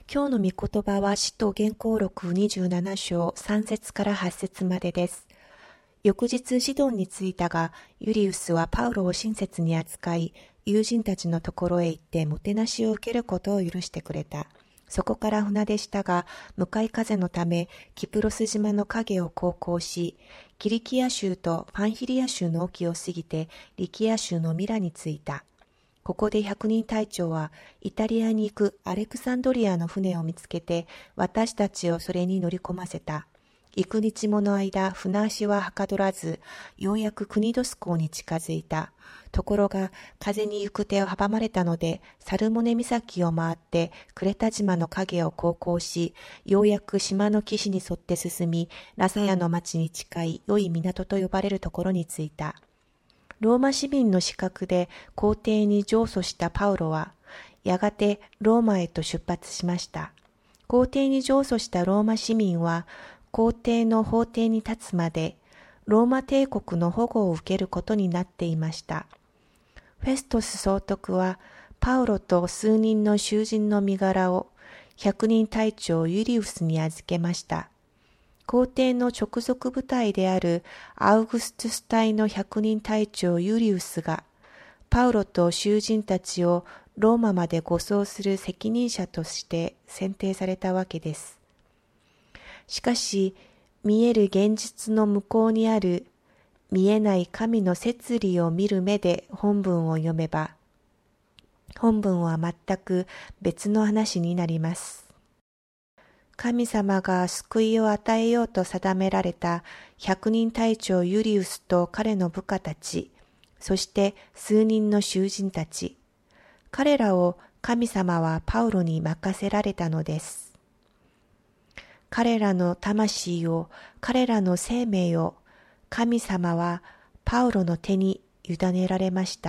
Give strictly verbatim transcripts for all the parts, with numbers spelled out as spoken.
今日の御言葉は使徒原稿録にじゅうなな章さん節からはち節までです。翌日シドンに着いたが、ユリウスはパウロを親切に扱い、友人たちのところへ行ってもてなしを受けることを許してくれた。そこから船でしたが、向かい風のため、キプロス島の影を航行し、キリキア州とパンヒリア州の沖を過ぎて、リキア州のミラに着いた。ここで百人隊長はイタリアに行くアレクサンドリアの船を見つけて私たちをそれに乗り込ませた。幾日もの間船足ははかどらず、ようやくクニドス港に近づいた。ところが風に行く手を阻まれたので、サルモネ岬を回ってクレタ島の影を航行し、ようやく島の岸に沿って進み、ラサヤの町に近い良い港と呼ばれるところに着いた。ローマ市民の資格で皇帝に上訴したパウロは、やがてローマへと出発しました。皇帝に上訴したローマ市民は、皇帝の法廷に立つまで、ローマ帝国の保護を受けることになっていました。フェストス総督は、パウロと数人の囚人の身柄を、百人隊長ユリウスに預けました。皇帝の直属部隊であるアウグストゥス隊の百人隊長ユリウスが、パウロと囚人たちをローマまで護送する責任者として選定されたわけです。しかし、見える現実の向こうにある見えない神の摂理を見る目で本文を読めば、本文は全く別の話になります。神様が救いを与えようと定められた百人隊長ユリウスと彼の部下たち、そして数人の囚人たち、彼らを神様はパウロに任せられたのです。彼らの魂を、彼らの生命を、神様はパウロの手に委ねられました。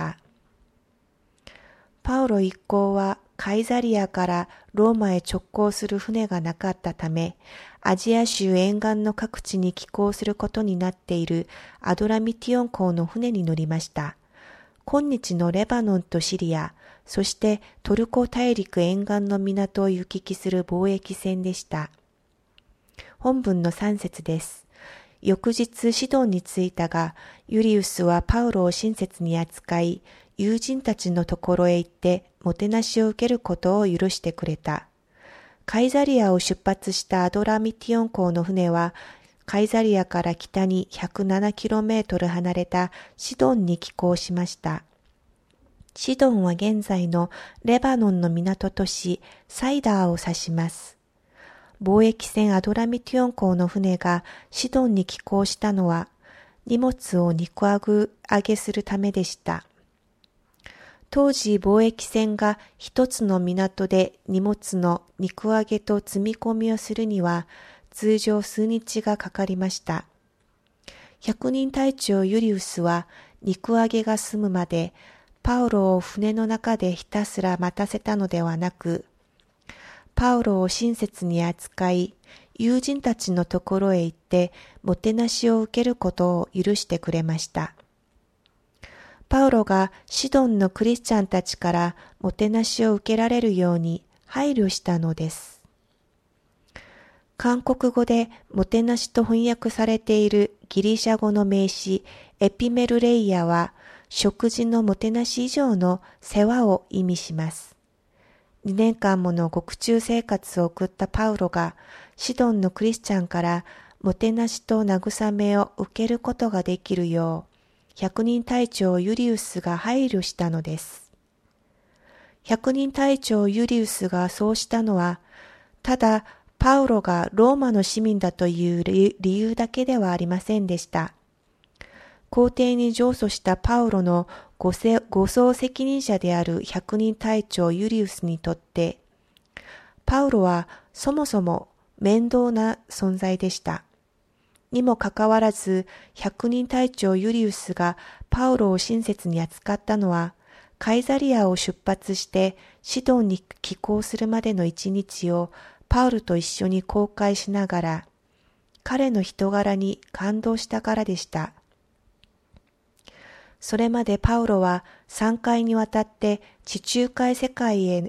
パウロ一行はカイザリアからローマへ直行する船がなかったため、アジア州沿岸の各地に寄港することになっているアドラミティオン港の船に乗りました。今日のレバノンとシリア、そしてトルコ大陸沿岸の港を行き来する貿易船でした。本文のさん節です。翌日シドンに着いたが、ユリウスはパウロを親切に扱い、友人たちのところへ行ってもてなしを受けることを許してくれた。カイザリアを出発したアドラミティオン港の船は、カイザリアから北に ひゃくななキロメートル 離れたシドンに寄港しました。シドンは現在のレバノンの港都市サイダーを指します。貿易船アドラミティオン港の船がシドンに寄港したのは、荷物を陸揚げするためでした。当時貿易船が一つの港で荷物の陸揚げと積み込みをするには通常数日がかかりました。百人隊長ユリウスは陸揚げが済むまでパウロを船の中でひたすら待たせたのではなく、パウロを親切に扱い、友人たちのところへ行ってもてなしを受けることを許してくれました。パウロがシドンのクリスチャンたちからもてなしを受けられるように配慮したのです。韓国語でもてなしと翻訳されているギリシャ語の名詞エピメルレイヤは食事のもてなし以上の世話を意味します。にねんかんもの獄中生活を送ったパウロがシドンのクリスチャンからもてなしと慰めを受けることができるよう、百人隊長ユリウスが配慮したのです。百人隊長ユリウスがそうしたのは、ただパウロがローマの市民だという理由だけではありませんでした。皇帝に上訴したパウロの護送責任者である百人隊長ユリウスにとって、パウロはそもそも面倒な存在でした。にもかかわらず、百人隊長ユリウスがパウロを親切に扱ったのは、カイザリアを出発してシドンに寄港するまでの一日をパウロと一緒に航海しながら、彼の人柄に感動したからでした。それまでパウロはさんかいにわたって地中海世界へ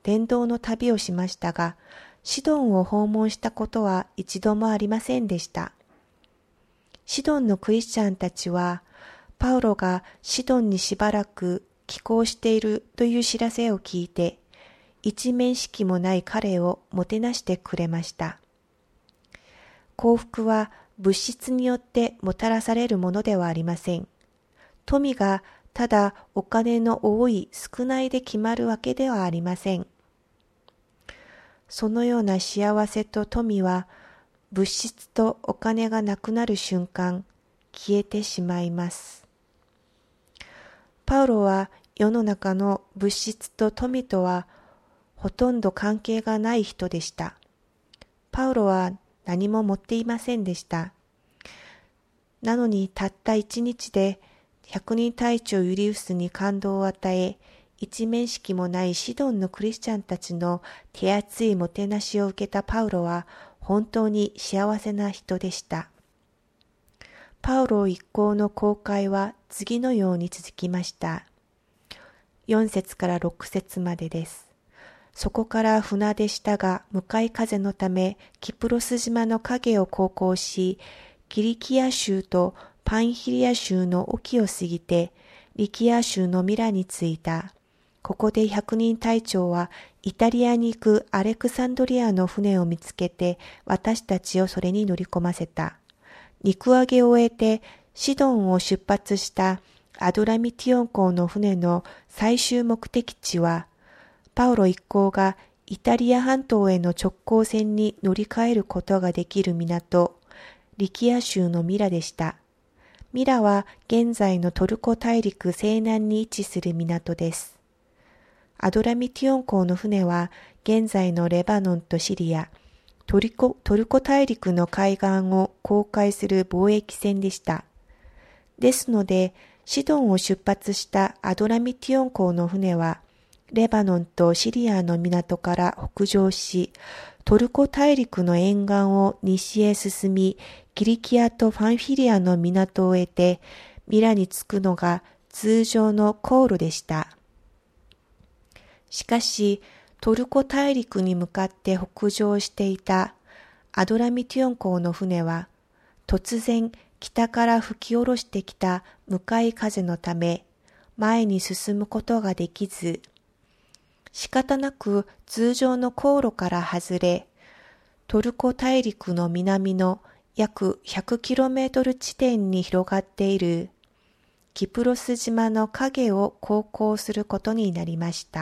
伝道の旅をしましたが、シドンを訪問したことは一度もありませんでした。シドンのクリスチャンたちは、パウロがシドンにしばらく寄港しているという知らせを聞いて、一面識もない彼をもてなしてくれました。幸福は物質によってもたらされるものではありません。富がただお金の多い少ないで決まるわけではありません。そのような幸せと富は物質とお金がなくなる瞬間、消えてしまいます。パウロは世の中の物質と富とはほとんど関係がない人でした。パウロは何も持っていませんでした。なのにたった一日で百人隊長ユリウスに感動を与え、一面識もないシドンのクリスチャンたちの手厚いもてなしを受けたパウロは本当に幸せな人でした。パウロ一行の航海は次のように続きました。よん節からろく節までです。そこから船でしたが、向かい風のためキプロス島の影を航行し、キリキア州とパンヒリア州の沖を過ぎて、リキア州のミラに着いた。ここで百人隊長はイタリアに行くアレクサンドリアの船を見つけて、私たちをそれに乗り込ませた。陸揚げを終えてシドンを出発したアドラミティオン港の船の最終目的地は、パウロ一行がイタリア半島への直行船に乗り換えることができる港、リキア州のミラでした。ミラは現在のトルコ大陸西南に位置する港です。アドラミティオン港の船は現在のレバノンとシリア、トルコ、トルコ大陸の海岸を航海する貿易船でした。ですので、シドンを出発したアドラミティオン港の船は、レバノンとシリアの港から北上し、トルコ大陸の沿岸を西へ進み、キリキアとファンフィリアの港を得て、ミラに着くのが通常の航路でした。しかし、トルコ大陸に向かって北上していたアドラミティオン港の船は、突然北から吹き下ろしてきた向かい風のため、前に進むことができず、仕方なく通常の航路から外れ、トルコ大陸の南の約 ひゃくキロメートル 地点に広がっているキプロス島の影を航行することになりました。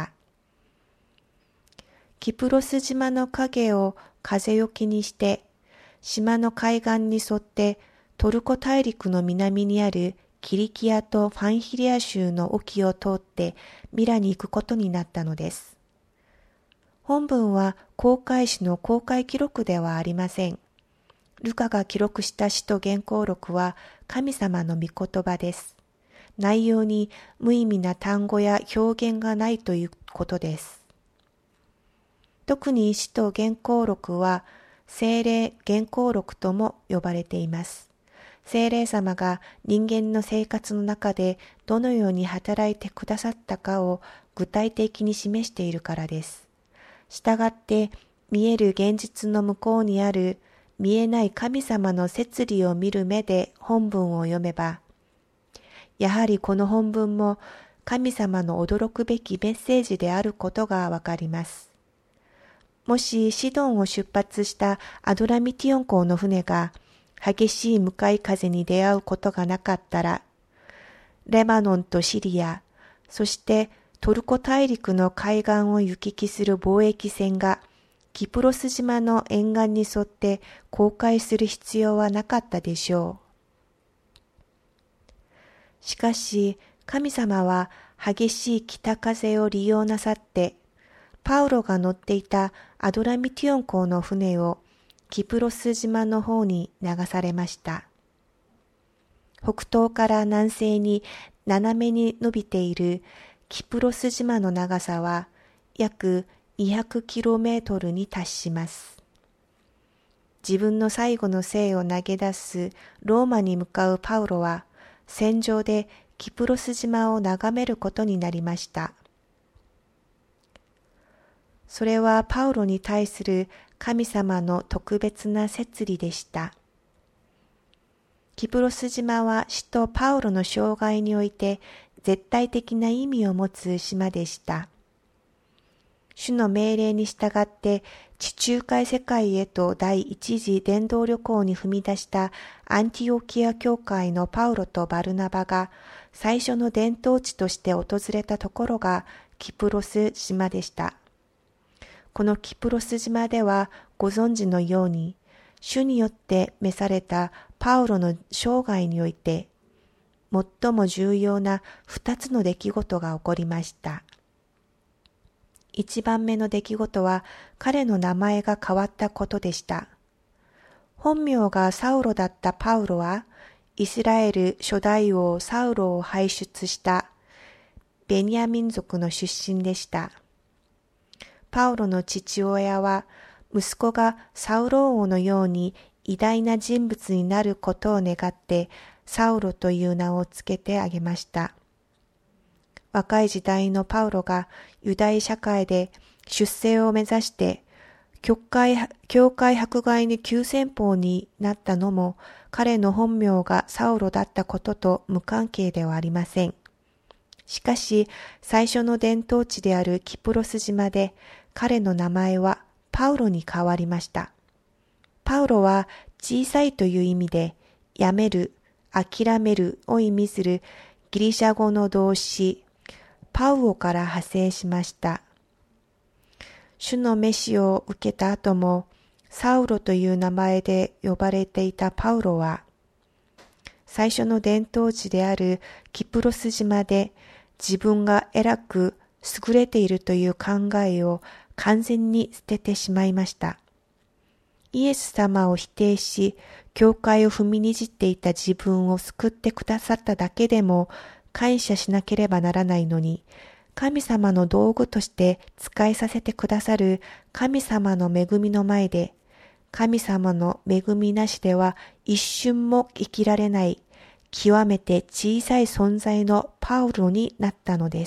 キプロス島の影を風よけにして、島の海岸に沿ってトルコ大陸の南にあるキリキアとファンヒリア州の沖を通ってミラに行くことになったのです。本文は航海士の航海記録ではありません。ルカが記録した使徒原稿録は神様の御言葉です。内容に無意味な単語や表現がないということです。特に使徒原稿録は聖霊原稿録とも呼ばれています。聖霊様が人間の生活の中でどのように働いてくださったかを具体的に示しているからです。したがって見える現実の向こうにある見えない神様の摂理を見る目で本文を読めば、やはりこの本文も神様の驚くべきメッセージであることがわかります。もしシドンを出発したアドラミティオン港の船が激しい向かい風に出会うことがなかったら、レバノンとシリア、そしてトルコ大陸の海岸を行き来する貿易船がキプロス島の沿岸に沿って航海する必要はなかったでしょう。しかし、神様は激しい北風を利用なさって、パウロが乗っていたアドラミティオン港の船をキプロス島の方に流されました。北東から南西に斜めに伸びているキプロス島の長さは約にひゃくキロメートルに達します。自分の最後の生を投げ出すローマに向かうパウロは船上でキプロス島を眺めることになりました。 それはパウロに対する神様の特別な摂理でした。キプロス島は使徒パウロの生涯において絶対的な意味を持つ島でした。主の命令に従って地中海世界へと第一次伝道旅行に踏み出したアンティオキア教会のパウロとバルナバが最初の伝統地として訪れたところがキプロス島でした。このキプロス島ではご存知のように主によって召されたパウロの生涯において最も重要な二つの出来事が起こりました。一番目の出来事は彼の名前が変わったことでした。本名がサウロだったパウロはイスラエル初代王サウロを輩出したベニヤ民族の出身でした。パウロの父親は息子がサウロ王のように偉大な人物になることを願ってサウロという名をつけてあげました。若い時代のパウロがユダヤ社会で出世を目指して教会、教会迫害に急先鋒になったのも彼の本名がサウロだったことと無関係ではありません。しかし最初の伝統地であるキプロス島で彼の名前はパウロに変わりました。パウロは小さいという意味でやめる、諦めるを意味するギリシャ語の動詞パウオから派生しました。主の召しを受けた後もサウロという名前で呼ばれていたパウロは最初の伝統地であるキプロス島で自分が偉く優れているという考えを完全に捨ててしまいました。イエス様を否定し、教会を踏みにじっていた自分を救ってくださっただけでも感謝しなければならないのに、神様の道具として使いさせてくださる神様の恵みの前で、神様の恵みなしでは一瞬も生きられない極めて小さい存在のパウロになったのです。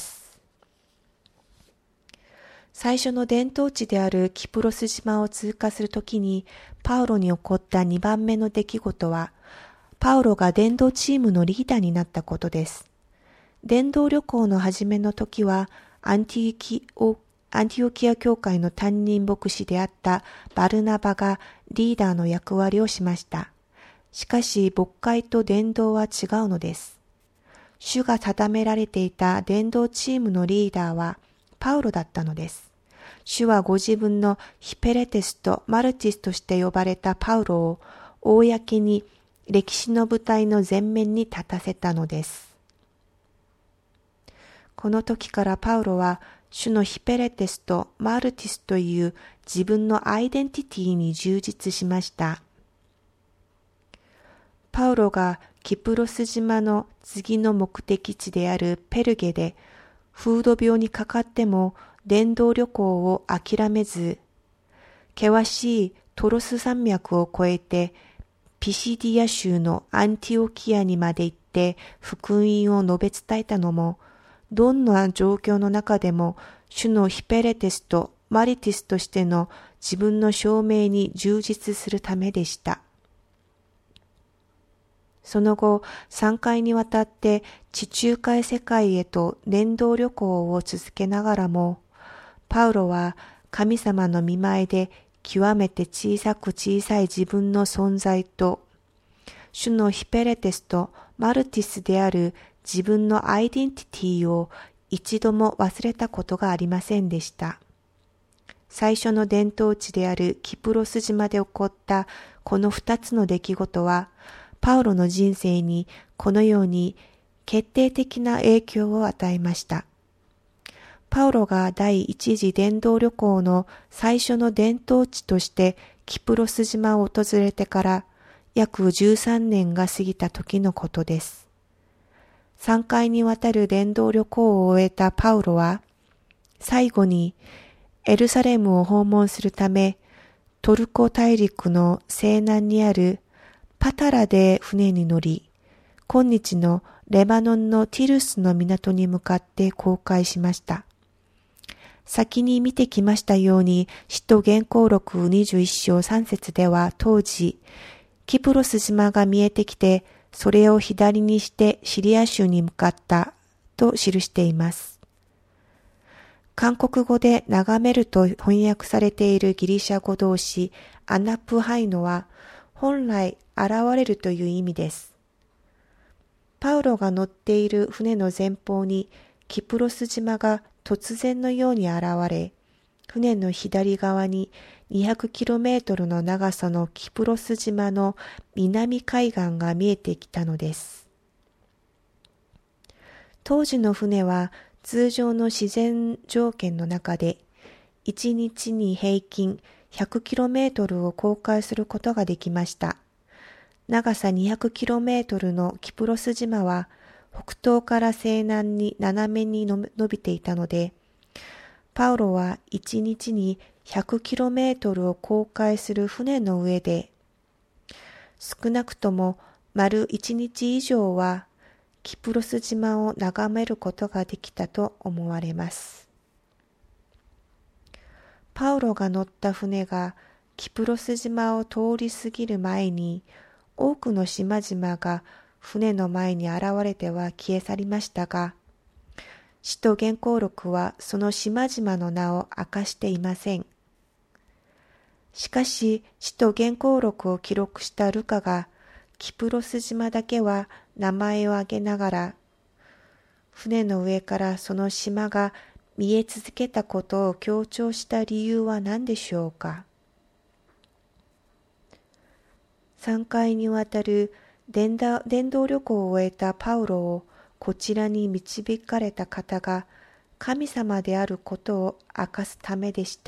最初の伝統地であるキプロス島を通過するときにパウロに起こったにばんめの出来事は、パウロが伝道チームのリーダーになったことです。伝道旅行の初めの時はアンティキオ、アンティオキア教会の担任牧師であったバルナバがリーダーの役割をしました。しかし牧会と伝道は違うのです。主が定められていた伝道チームのリーダーはパウロだったのです。主はご自分のヒペレテスとマルティスとして呼ばれたパウロを公に歴史の舞台の前面に立たせたのです。この時からパウロは主のヒペレテスとマルティスという自分のアイデンティティに充実しました。パウロがキプロス島の次の目的地であるペルゲで風土病にかかっても伝道旅行を諦めず、険しいトロス山脈を越えてピシディア州のアンティオキアにまで行って福音を述べ伝えたのも、どんな状況の中でも主のヒペレテスとマリティスとしての自分の証明に充実するためでした。その後、さんかいにわたって地中海世界へと伝道旅行を続けながらも、パウロは神様の御前で極めて小さく小さい自分の存在と、主のヒペレテスとマルティスである自分のアイデンティティを一度も忘れたことがありませんでした。最初の伝統地であるキプロス島で起こったこの二つの出来事は、パウロの人生にこのように決定的な影響を与えました。パウロが第一次伝道旅行の最初の伝統地としてキプロス島を訪れてから約じゅうさんねんが過ぎた時のことです。さんかいにわたる伝道旅行を終えたパウロは、最後にエルサレムを訪問するため、トルコ大陸の西南にあるパタラで船に乗り、今日のレバノンのティルスの港に向かって航海しました。 先に見てきましたように、使徒言行録にじゅういっ章さん節では当時、キプロス島が見えてきて、それを左にしてシリア州に向かったと記しています。韓国語で眺めると翻訳されているギリシャ語動詞アナプハイノは本来現れるという意味です。パウロが乗っている船の前方にキプロス島が突然のように現れ、船の左側ににひゃくキロメートルの長さのキプロス島の南海岸が見えてきたのです。当時の船は通常の自然条件の中でいちにちに平均ひゃくキロメートルを航海することができました。長さにひゃくキロメートルのキプロス島は北東から西南に斜めに伸びていたので、パウロはいちにちにひゃくキロメートルを航海する船の上で、少なくとも丸いちにち以上はキプロス島を眺めることができたと思われます。パウロが乗った船がキプロス島を通り過ぎる前に、多くの島々が船の前に現れては消え去りましたが、使徒言行録はその島々の名を明かしていません。しかし、使徒言行録を記録したルカが、キプロス島だけは名前を挙げながら、船の上からその島が見え続けたことを強調した理由は何でしょうか。さんかいにわたる伝道旅行を終えたパウロをこちらに導かれた方が神様であることを明かすためでした。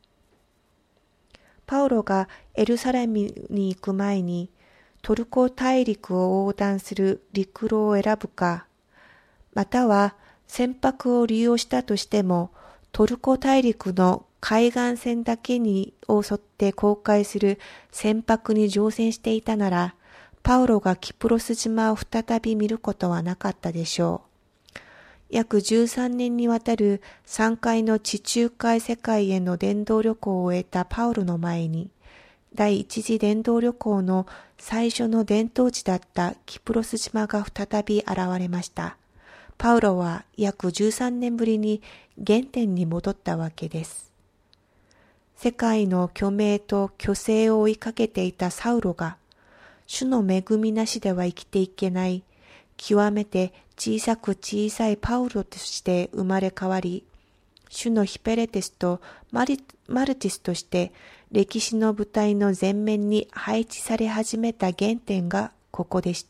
パウロがエルサレムに行く前にトルコ大陸を横断する陸路を選ぶか、または船舶を利用したとしてもトルコ大陸の海岸線だけにを沿って航海する船舶に乗船していたなら、パウロがキプロス島を再び見ることはなかったでしょう。約じゅうさんねんにわたるさんかいの地中海世界への伝道旅行を終えたパウロの前に、第一次伝道旅行の最初の伝統地だったキプロス島が再び現れました。パウロは約じゅうさんねんぶりに原点に戻ったわけです。世界の虚名と虚勢を追いかけていたサウロが、主の恵みなしでは生きていけない、極めて小さく小さいパウロとして生まれ変わり、主のヒペレテスとマルティスとして歴史の舞台の前面に配置され始めた原点がここでした。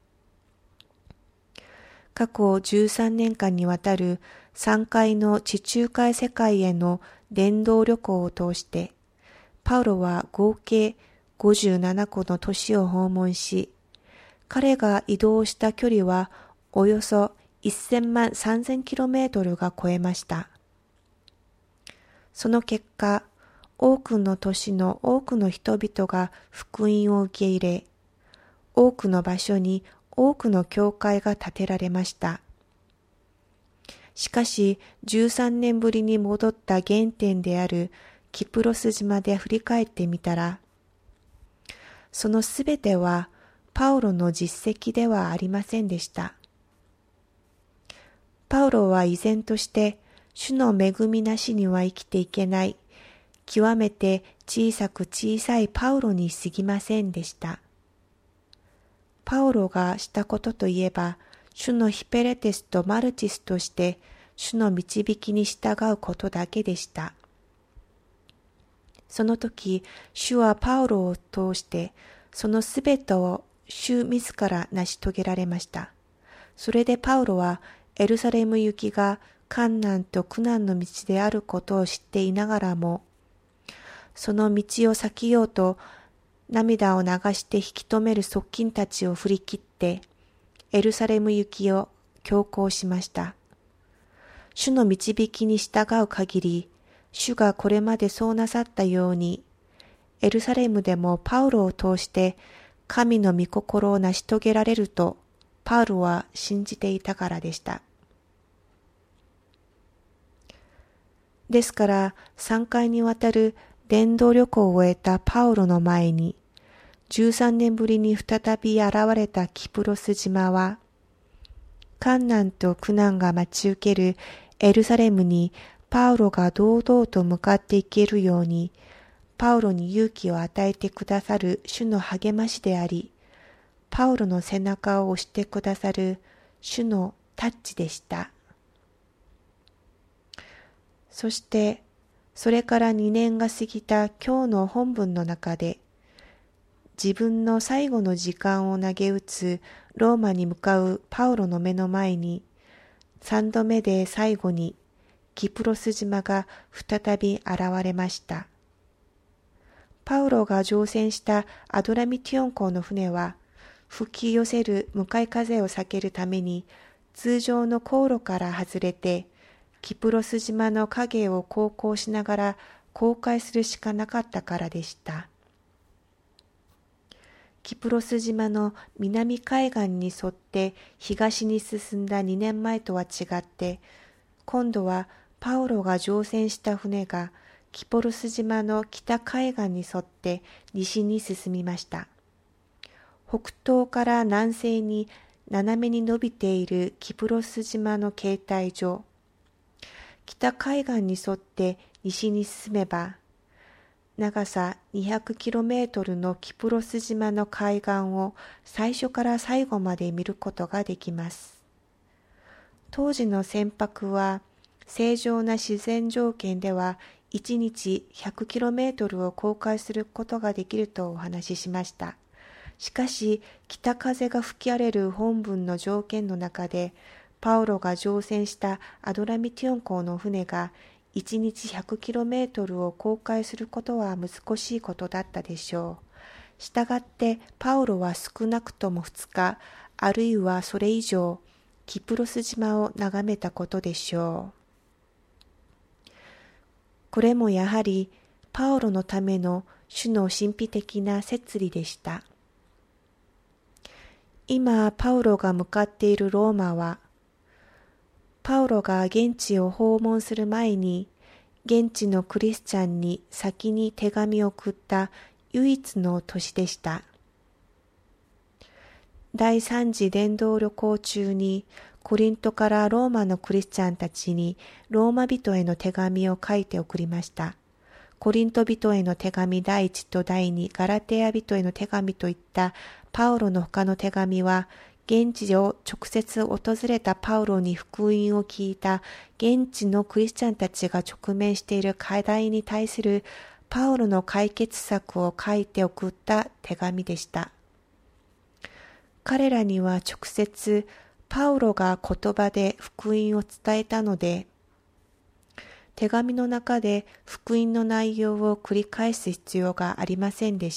過去じゅうさんねんかんにわたるさんかいの地中海世界への伝道旅行を通して、パウロは合計ごじゅうななこの都市を訪問し、彼が移動した距離はおよそせんまんさんぜんキロメートルが超えました。その結果、多くの都市の多くの人々が福音を受け入れ、多くの場所に多くの教会が建てられました。しかし、じゅうさんねんぶりに戻った原点であるキプロス島で振り返ってみたら、そのすべてはパウロの実績ではありませんでした。パウロは依然として主の恵みなしには生きていけない、極めて小さく小さいパウロに過ぎませんでした。パウロがしたことといえば、主のヒペレテスとマルティスとして主の導きに従うことだけでした。その時、主はパウロを通してそのすべてを主自ら成し遂げられました。それでパウロはエルサレム行きが困難と苦難の道であることを知っていながらも、その道を避けようと涙を流して引き止める側近たちを振り切ってエルサレム行きを強行しました。主の導きに従う限り、主がこれまでそうなさったように、エルサレムでもパウロを通して神の御心を成し遂げられるとパウロは信じていたからでした。 ですからさんかいにわたる伝道旅行を終えたパウロの前に、じゅうさんねんぶりに再び現れたキプロス島は、患難と苦難が待ち受けるエルサレムにパウロが堂々と向かっていけるように、パウロに勇気を与えてくださる主の励ましであり、パウロの背中を押してくださる主のタッチでした。そして、それからにねんが過ぎた今日の本文の中で、自分の最後の時間を投げ打つローマに向かうパウロの目の前に、三度目で最後にキプロス島が再び現れました。パウロが乗船したアドラミティオン港の船は、吹き寄せる向かい風を避けるために、通常の航路から外れて、キプロス島の影を航行しながら航海するしかなかったからでした。キプロス島の南海岸に沿って東に進んだにねんまえとは違って、今度はパウロが乗船した船がキプロス島の北海岸に沿って西に進みました。北東から南西に斜めに伸びているキプロス島の形態上、北海岸に沿って西に進めば、長さにひゃくキロメートルのキプロス島の海岸を最初から最後まで見ることができます。当時の船舶は正常な自然条件ではいちにちひゃくキロメートルを航海することができるとお話ししました。しかし北風が吹き荒れる本文の条件の中で、パウロが乗船したアドラミティオン港の船がいちにちひゃくキロメートルを航海することは難しいことだったでしょう。したがってパウロは少なくともふつか、あるいはそれ以上、キプロス島を眺めたことでしょう。これもやはりパウロのための主の神秘的な摂理でした。今パウロが向かっているローマは、パウロが現地を訪問する前に、現地のクリスチャンに先に手紙を送った唯一の都市でした。第三次伝道旅行中に、コリントからローマのクリスチャンたちにローマ人への手紙を書いて送りました。コリント人への手紙第一と第二、ガラテヤ人への手紙といったパウロの他の手紙は、現地を直接訪れたパウロに福音を聞いた現地のクリスチャンたちが直面している課題に対するパウロの解決策を書いて送った手紙でした。彼らには直接パウロが言葉で福音を伝えたので、手紙の中で福音の内容を繰り返す必要がありませんでした。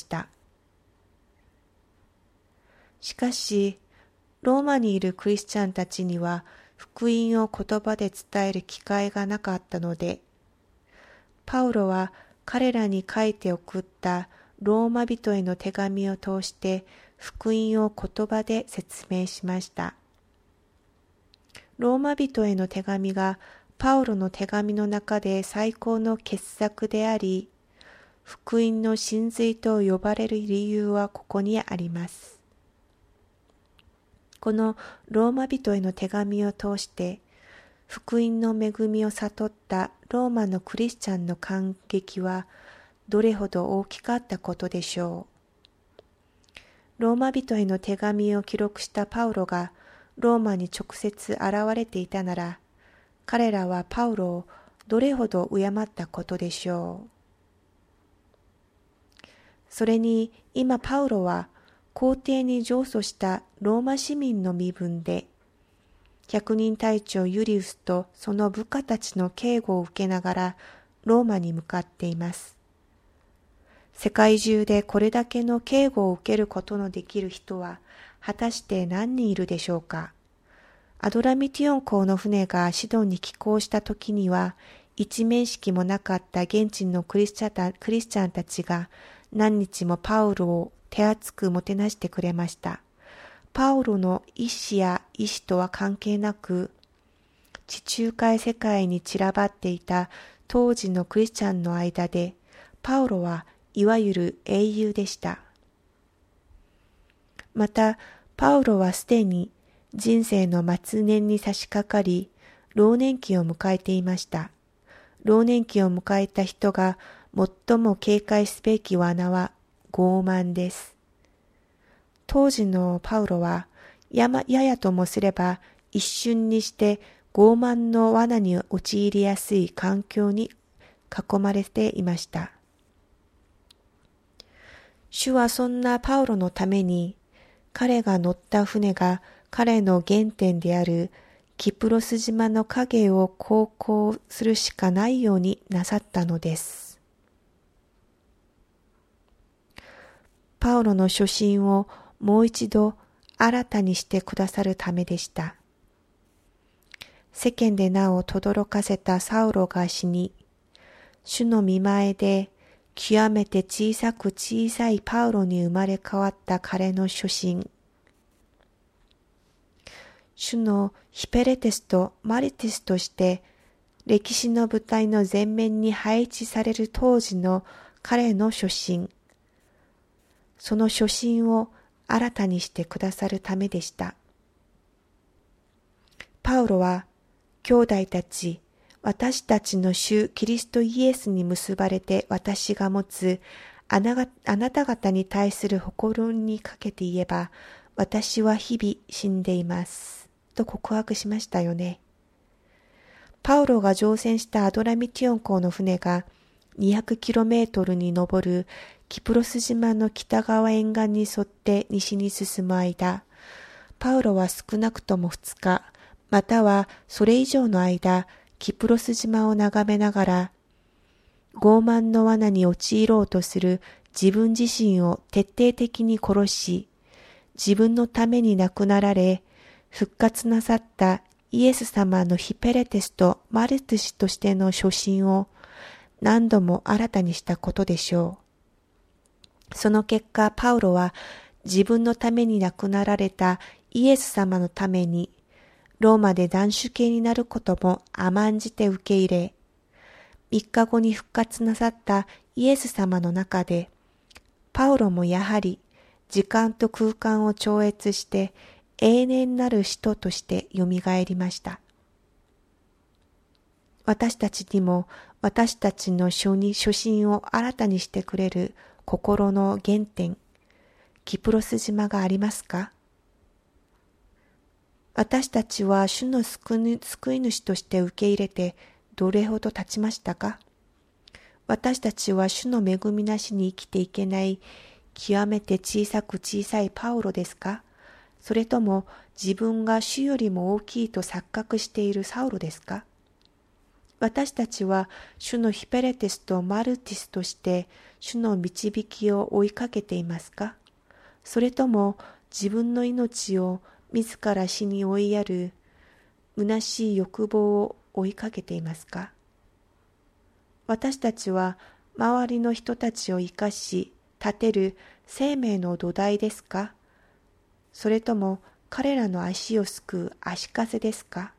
しかし、ローマにいるクリスチャンたちには福音を言葉で伝える機会がなかったので、パウロは彼らに書いて送ったローマ人への手紙を通して福音を言葉で説明しました。ローマ人への手紙がパウロの手紙の中で最高の傑作であり、福音の真髄と呼ばれる理由はここにあります。このローマ人への手紙を通して、福音の恵みを悟ったローマのクリスチャンの感激はどれほど大きかったことでしょう。ローマ人への手紙を記録したパウロがローマに直接現れていたなら、彼らはパウロをどれほど敬ったことでしょう。それに今パウロは皇帝に上訴したローマ市民の身分で、百人隊長ユリウスとその部下たちの警護を受けながらローマに向かっています。世界中でこれだけの警護を受けることのできる人は果たして何人いるでしょうか。アドラミティオン港の船がシドンに寄港した時には、一面識もなかった現地のクリスチャン、クリスチャンたちが何日もパウロを手厚くもてなしてくれました。パウロの意思や意思とは関係なく、地中海世界に散らばっていた当時のクリスチャンの間で、パウロはいわゆる英雄でした。また、パウロはすでに人生の末年に差し掛かり、老年期を迎えていました。老年期を迎えた人が最も警戒すべき罠は傲慢です。当時のパウロは、やま、ややともすれば一瞬にして傲慢の罠に陥りやすい環境に囲まれていました。主はそんなパウロのために、彼が乗った船が彼の原点であるキプロス島の影を航行するしかないようになさったのです。パウロの初心をもう一度新たにしてくださるためでした。世間で名を轟かせたサウロが死に、主の御前で極めて小さく小さいパウロに生まれ変わった彼の初心。主のヒペレテスとマリティスとして歴史の舞台の前面に配置される当時の彼の初心。その初心を新たにしてくださるためでした。パウロは、兄弟たち、私たちの主キリストイエスに結ばれて私が持つあなが、あなた方に対する誇りにかけて言えば、私は日々死んでいます。と告白しましたよね。パウロが乗船したアドラミティオン港の船がにひゃくキロメートルに上るキプロス島の北側沿岸に沿って西に進む間、パウロは少なくともふつか、またはそれ以上の間、キプロス島を眺めながら、傲慢の罠に陥ろうとする自分自身を徹底的に殺し、自分のために亡くなられ、復活なさったイエス様のヒペレテスとマルティスとしての初心を何度も新たにしたことでしょう。その結果、パウロは自分のために亡くなられたイエス様のために、ローマで断首刑になることも甘んじて受け入れ、三日後に復活なさったイエス様の中で、パウロもやはり時間と空間を超越して永遠なる使徒としてよみがえりました。私たちにも私たちの初に初心を新たにしてくれる心の原点、キプロス島がありますか？私たちは主の救い主として受け入れてどれほど経ちましたか？私たちは主の恵みなしに生きていけない極めて小さく小さいパウロですか？それとも自分が主よりも大きいと錯覚しているサウロですか？私たちは主のヒペレテスとマルティスとして主の導きを追いかけていますか？それとも自分の命を自ら死に追いやる虚しい欲望を追いかけていますか？私たちは周りの人たちを生かし立てる生命の土台ですか？それとも彼らの足をすくう足かせですか？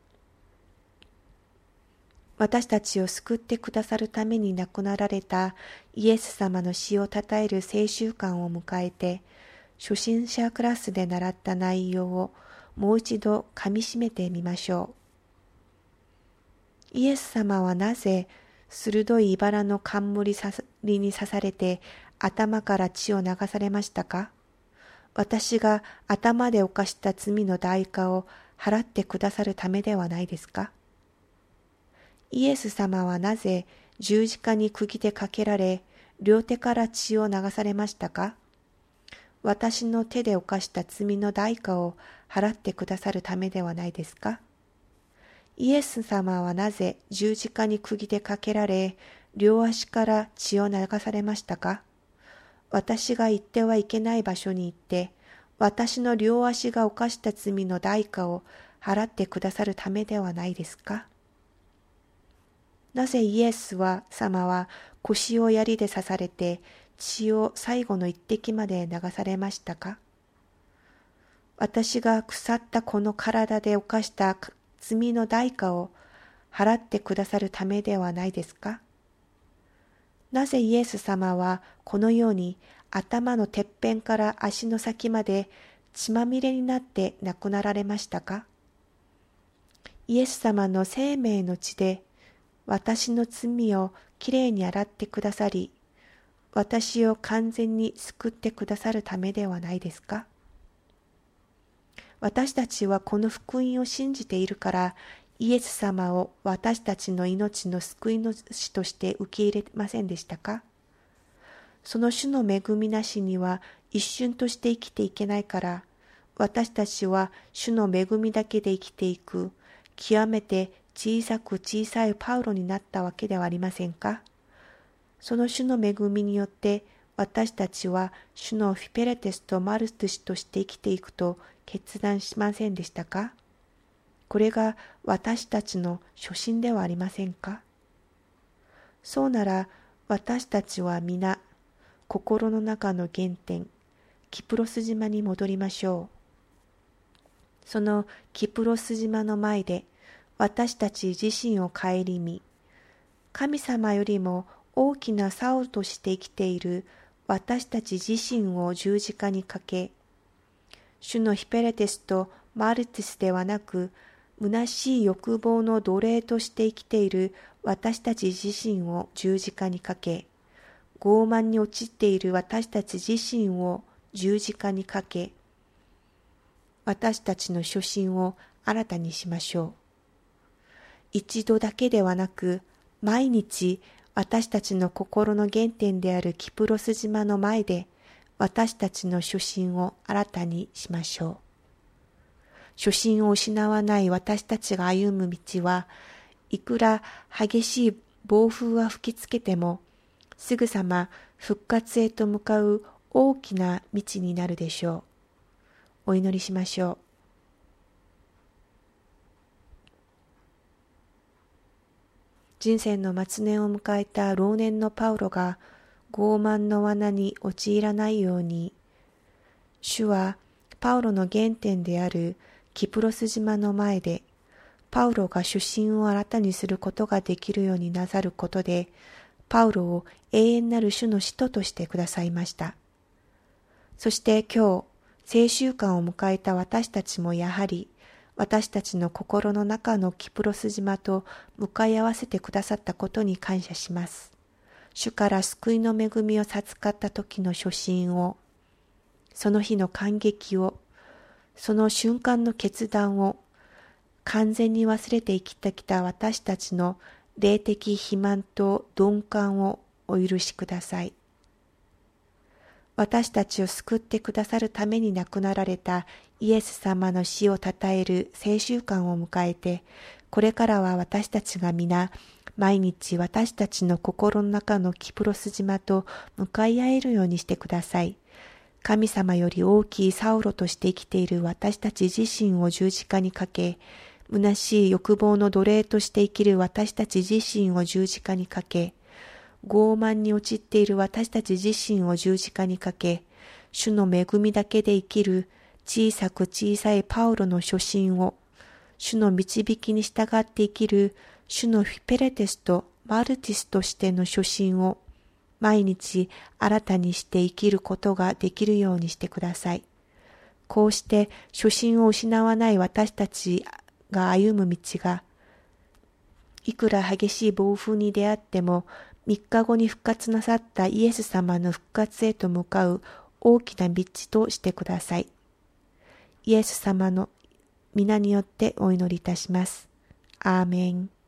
私たちを救ってくださるために亡くなられたイエス様の死をたたえる聖週間を迎えて、初心者クラスで習った内容をもう一度かみしめてみましょう。イエス様はなぜ鋭い茨の冠に刺されて頭から血を流されましたか？私が頭で犯した罪の代価を払ってくださるためではないですか？イエス様はなぜ十字架に釘でかけられ、両手から血を流されましたか？私の手で犯した罪の代価を払ってくださるためではないですか？イエス様はなぜ十字架に釘でかけられ、両足から血を流されましたか？私が行ってはいけない場所に行って、私の両足が犯した罪の代価を払ってくださるためではないですか？なぜイエスは様は腰を槍で刺されて血を最後の一滴まで流されましたか？私が腐ったこの体で犯した罪の代価を払ってくださるためではないですか？なぜイエス様はこのように頭のてっぺんから足の先まで血まみれになって亡くなられましたか？イエス様の生命の血で私の罪をきれいに洗ってくださり、私を完全に救ってくださるためではないですか？私たちはこの福音を信じているから、イエス様を私たちの命の救い主として受け入れませんでしたか？その主の恵みなしには一瞬として生きていけないから、私たちは主の恵みだけで生きていく、極めて小さく小さいパウロになったわけではありませんか？その主の恵みによって私たちは主のフィペレテスとマルトゥスとして生きていくと決断しませんでしたか？これが私たちの初心ではありませんか？そうなら私たちは皆心の中の原点、キプロス島に戻りましょう。そのキプロス島の前で私たち自身を顧み、神様よりも大きなサウルとして生きている私たち自身を十字架にかけ、主のヒペレテスとマルティスではなく、虚しい欲望の奴隷として生きている私たち自身を十字架にかけ、傲慢に陥っている私たち自身を十字架にかけ、私たちの初心を新たにしましょう。一度だけではなく、毎日私たちの心の原点であるキプロス島の前で、私たちの初心を新たにしましょう。初心を失わない私たちが歩む道は、いくら激しい暴風が吹きつけても、すぐさま復活へと向かう大きな道になるでしょう。お祈りしましょう。人生の末年を迎えた老年のパウロが傲慢の罠に陥らないように、主はパウロの原点であるキプロス島の前で、パウロが初心を新たにすることができるようになさることで、パウロを永遠なる主の使徒としてくださいました。そして今日、聖週間を迎えた私たちもやはり、私たちの心の中のキプロス島と向かい合わせてくださったことに感謝します。主から救いの恵みを授かった時の初心を、その日の感激を、その瞬間の決断を完全に忘れて生きてきた私たちの霊的肥満と鈍感をお許しください。私たちを救ってくださるために亡くなられたイエス様の死をたたえる聖週間を迎えて、これからは私たちが皆毎日私たちの心の中のキプロス島と向かい合えるようにしてください。神様より大きいサウロとして生きている私たち自身を十字架にかけ、虚しい欲望の奴隷として生きる私たち自身を十字架にかけ、傲慢に陥っている私たち自身を十字架にかけ、主の恵みだけで生きる小さく小さいパウロの初心を、主の導きに従って生きる主のフィペレテスとマルティスとしての初心を、毎日新たにして生きることができるようにしてください。こうして初心を失わない私たちが歩む道が、いくら激しい暴風に出会っても、三日後に復活なさったイエス様の復活へと向かう大きな道としてください。イエス様の皆によってお祈りいたします。アーメン。